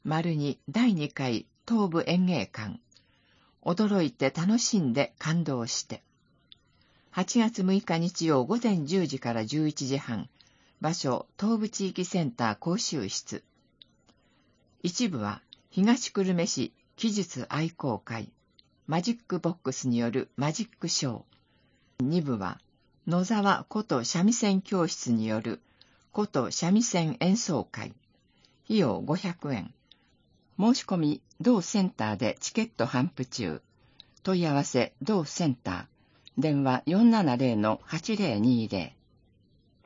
2第2回東部演芸館。驚いて楽しんで感動して。8月6日日曜午前10時から11時半。場所、東部地域センター講習室。一部は、東久留米市奇術愛好会、マジックボックスによるマジックショー。二部は、野沢琴三味線教室による琴三味線演奏会。費用500円。申し込み、同センターでチケット頒布中。問い合わせ、同センター。電話470-8020。